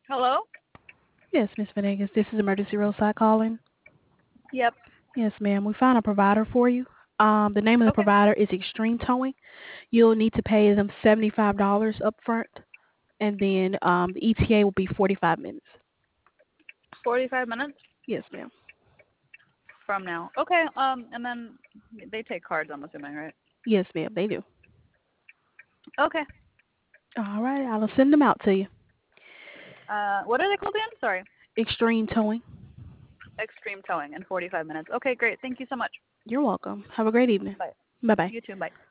Hello? Yes, Miss Venegas, this is Emergency Roadside calling. Yep. Yes, ma'am. We found a provider for you. The name of the Okay. provider is Extreme Towing. You'll need to pay them $75 up front, and then the ETA will be 45 minutes. 45 minutes Yes, ma'am. from now. Okay. And then they take cards, I'm assuming, right? Yes, ma'am. They do. Okay. All right. I'll send them out to you. What are they called again? Sorry. Extreme Towing. Extreme towing in 45 minutes. Okay, great. Thank you so much. You're welcome. Have a great evening. Bye. Bye bye. You too. Bye.